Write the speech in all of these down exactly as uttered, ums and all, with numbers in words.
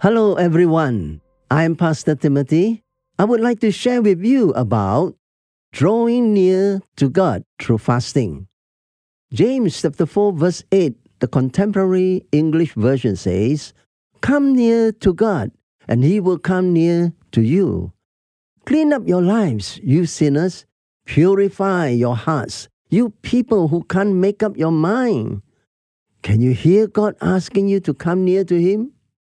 Hello everyone, I'm Pastor Timothy. I would like to share with you about drawing near to God through fasting. James chapter four verse eight, the contemporary English version says, "Come near to God, and He will come near to you. Clean up your lives, you sinners. Purify your hearts, you people who can't make up your mind." Can you hear God asking you to come near to Him?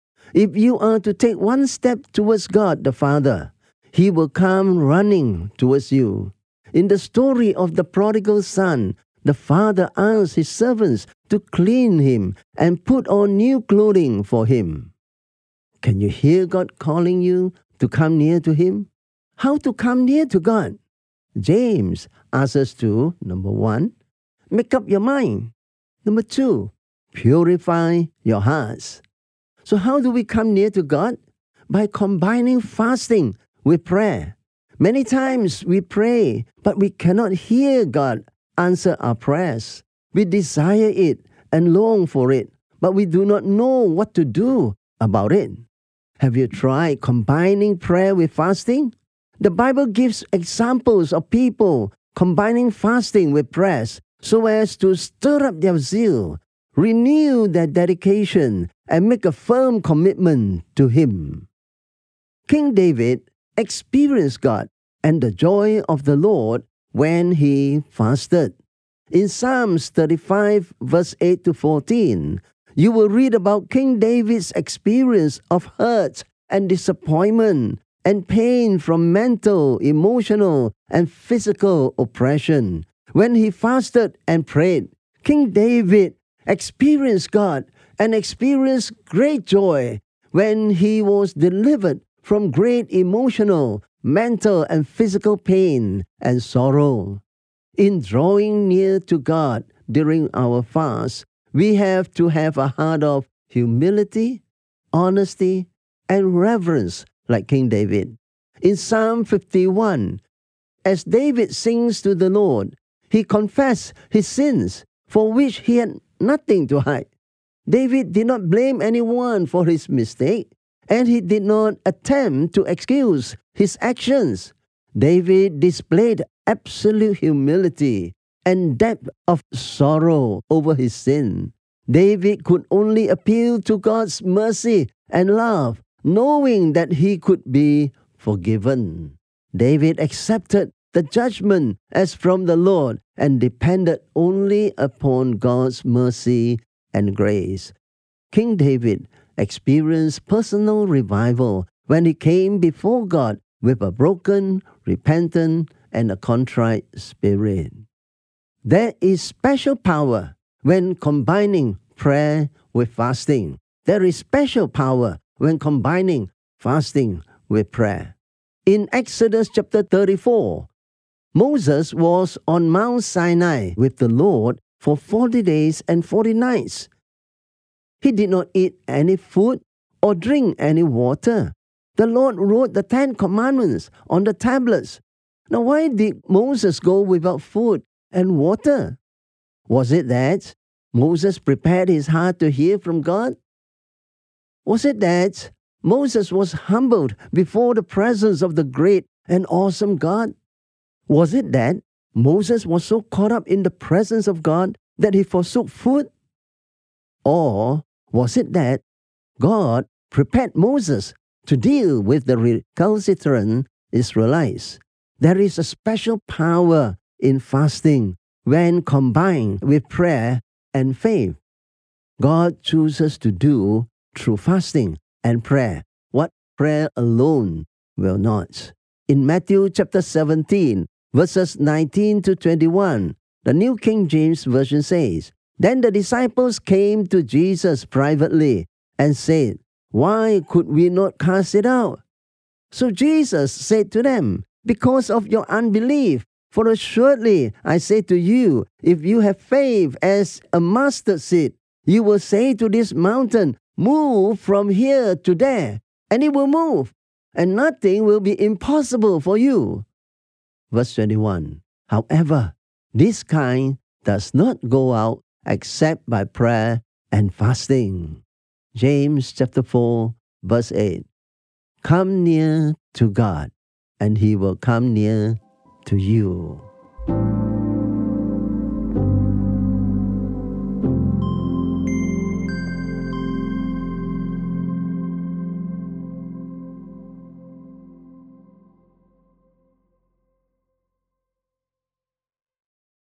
If you are to take one step towards God the Father, He will come running towards you. In the story of the prodigal son, the father asked his servants to clean him and put on new clothing for him. Can you hear God calling you to come near to Him? How to come near to God? James asks us to, number one, make up your mind. Number two, purify your hearts. So how do we come near to God? By combining fasting with prayer. Many times we pray, but we cannot hear God answer our prayers. We desire it and long for it, but we do not know what to do about it. Have you tried combining prayer with fasting? The Bible gives examples of people combining fasting with prayers so as to stir up their zeal, renew their dedication, and make a firm commitment to Him. King David experienced God and the joy of the Lord when he fasted. In Psalms thirty-five, verse eight to fourteen, you will read about King David's experience of hurt and disappointment and pain from mental, emotional, and physical oppression. When he fasted and prayed, King David experienced God and experienced great joy when he was delivered from great emotional, mental, and physical pain and sorrow. In drawing near to God during our fast, we have to have a heart of humility, honesty, and reverence like King David. In Psalm fifty-one, as David sings to the Lord, he confessed his sins for which he had nothing to hide. David did not blame anyone for his mistake, and he did not attempt to excuse his actions. David displayed absolute humility and depth of sorrow over his sin. David could only appeal to God's mercy and love, knowing that he could be forgiven. David accepted the judgment as from the Lord and depended only upon God's mercy and grace. King David experienced personal revival when he came before God with a broken, repentant, and a contrite spirit. There is special power when combining prayer with fasting. There is special power when combining fasting with prayer. In Exodus chapter thirty-four, Moses was on Mount Sinai with the Lord for forty days and forty nights. He did not eat any food or drink any water. The Lord wrote the Ten Commandments on the tablets. Now, why did Moses go without food and water? Was it that Moses prepared his heart to hear from God? Was it that Moses was humbled before the presence of the great and awesome God? Was it that Moses was so caught up in the presence of God that he forsook food? Or was it that God prepared Moses to deal with the recalcitrant Israelites? There is a special power in fasting when combined with prayer and faith. God chooses to do through fasting and prayer what prayer alone will not. In Matthew chapter seventeen, verses nineteen to twenty-one, the New King James Version says, "Then the disciples came to Jesus privately and said, 'Why could we not cast it out?' So Jesus said to them, 'Because of your unbelief. For assuredly I say to you, if you have faith as a mustard seed, you will say to this mountain, move from here to there, and it will move, and nothing will be impossible for you.'" Verse twenty-one, "However, this kind does not go out except by prayer and fasting." James chapter four, verse eight. Come near to God, and he will come near to you.